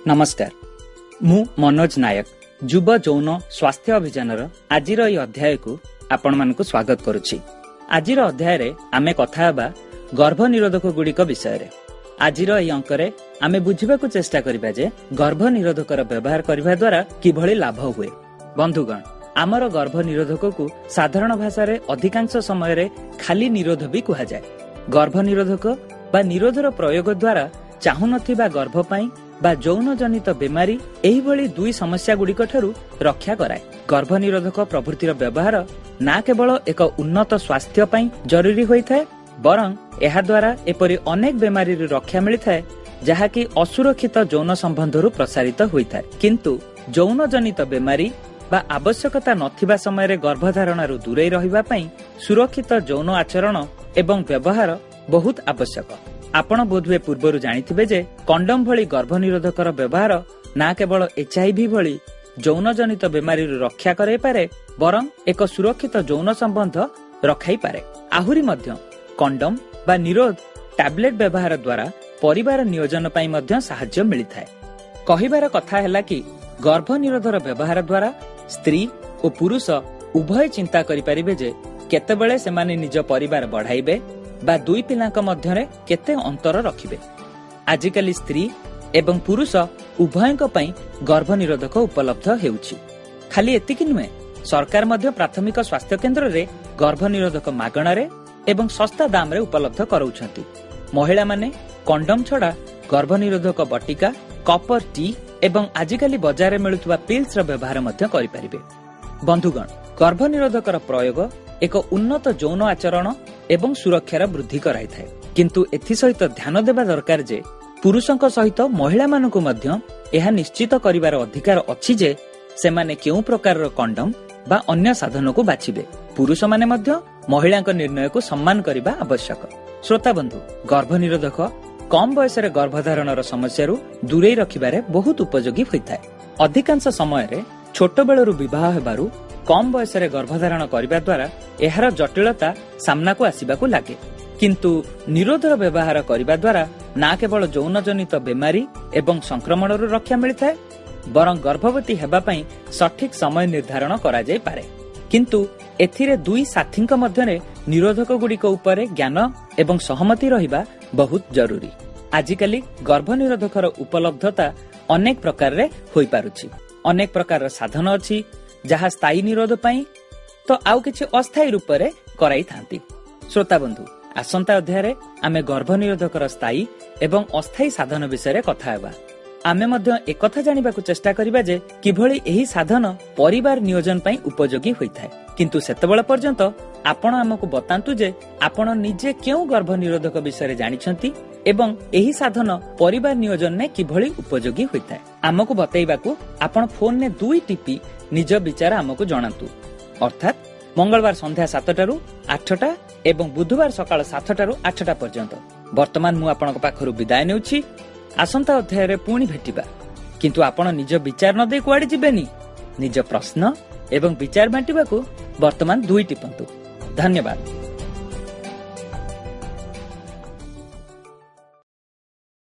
नमस्कार मु मनोज नायक युवा जौन स्वास्थ्य अभियान आज अध्याय को आपण मानक स्वागत करुछि। आज अध्याय आमे कथा हेबा गर्भ निरोधक गुड़िक विषय। आज अंकरे आमे बुझिबा को चेष्टा करिबा जे गर्भ निरोधकर व्यवहार करबा द्वारा किभଳି लाभ हुए। बंधुगण, आमर गर्भ निरोधक को साधारण भाषा रे अधिकांश समय रे खाली निरोध भी कहा जाए। गर्भ निरोधक बा निरोधर प्रयोग द्वारा चाहू नथिबा गर्भ पाई बा यौन जनित बीमारी एही भली दुई समस्या गुड़िक ठारू रक्षा कराए। गर्भ निरोधक प्रभृतिर व्यवहार ना केवल एक उन्नत स्वास्थ्य पाई जरूरी होइथाय, बरं एहा द्वारा एपरि अनेक बीमारी रक्षा मिलिथाय जहाँकि असुरक्षित यौन संबंधरू प्रसारित होइथाय। किंतु यौन जनित बीमारी बा आवश्यकता नथिबा समय रे गर्भधारणरू दूरे रहिबा पई सुरक्षित यौन आचरण एवं व्यवहार बहुत आवश्यक। आपण बोधवे पूर्वरु जानिथिबे जे कंडम भली गर्भ निरोधकर व्यवहार ना केवल HIV भली यौन जनित बीमारी रक्षा करे पारे, बरं एक सुरक्षित यौन संबंध रखाई पारे। आहुरी मध्य कंडम बा निरोध टैबलेट व्यवहार द्वारा परिवार नियोजन पई मध्य सहाय्य मिलिथाय। कहिबार कथा हैला कि गर्भ निरोधर व्यवहार द्वारा स्त्री और पुरुष उभय चिंता करि परिबे जे केतेबेले सेमाने निज परिवार बढ़ाइबे बा दुई पिलांक मध्यरे केते अंतर रखिबे। आजिकाली स्त्री एवं पुरुष उभयंक पई गर्भ निरोधक उपलब्ध हेउछि। खाली एतिकि नुहे, सरकार मध्य प्राथमिक स्वास्थ्य केंद्र रे गर्भ निरोधक मागणा रे एवं सस्ता दाम रे उपलब्ध कराउछंती। महिला माने कंडम छडा गर्भ निरोधक बटिका, कपर टी एवं आजिकाली बाजार रे मिलुथुवा पिल्स रो व्यवहार मध्य करि परिबे। बंधुगण, गर्भ निरोधकर प्रयोग एक उन्नत यौन आचरण एवं सुरक्षार वृद्धि कराई थाए। किंतु एथि सहित ध्यान देबा दरकार जे पुरुषक सहित महिला मानकु मध्य एहा निश्चित करिवार अधिकार अछि जे सेमाने केउ प्रकारर कंडम बा अन्य साधन को बाछिबे। पुरुष माने मध्य महिलाक निर्णय को सम्मान करिबा आवश्यक। श्रोता बंधु, गर्भ निरोधक कम बयस रे गर्भधारणर समस्यारू दूरे रखिबारे बहुत उपयोगी होइथाय। अधिकांश समय रे छोट बेलरू विवाह हेबारू कम बयस रे गर्भधारण करिबा द्वारा एहार जटिलता सामना को आसीबा को लागे। किंतु निरोधर व्यवहार करिबा द्वारा ना केवल यौन जनित बीमारी एवं संक्रमणरू रक्षा मिलिथाय, बरं गर्भवती हेबा पई सठिक समय निर्धारण करा जाय पारे। किंतु एथिरे दुई साथींक मध्यरे निरोधक गुड़िक उपरे ज्ञान एवं सहमति रहिबा बहुत जरूरी। आजिकाली गर्भ निरोधकर उपलब्धता अनेक प्रकार रे होई पारुछि। अनेक प्रकार साधन अछि जहा स्थायी निरोध पई तो आउ किछि अस्थायी रूप रे कराई थांती। श्रोता बंधु, आसंता अध्याय आमे गर्भ निरोधकर स्थायी एवं अस्थायी साधन विषय कथा हेबा। आमे मध्य एकथा जानिबा को चेष्टा करिबा जे किभଳି एही साधन परिवार नियोजन पई उपयोगी होइथाय। किंतु सेतबेला पर्यंत आपण हमकु बतांतु जे आपण निजे केउ गर्भ निरोधक विषय जानिछंती एवं एही साधन परिवार नियोजन ने किभଳି उपयोगी होइथाय। हमकु बतैबाकू आपण फोन ने दुई टिपी निज विचार हमकु जणांतु। अर्थात मंगलवार संध्या 7टारू 8टा एवं बुधवार सकाळ 7टारू 8टा पर्यंत। वर्तमान मु आपनक पाखरु विदाय नेउछि। आसंता अध्याय रे पुणी भेटिबा। किंतु आपण निज विचार न दे कुआडे जिबेनी। निज प्रश्न एवं विचार बांटिबाकू वर्तमान दुई टिपंतु। धन्यवाद।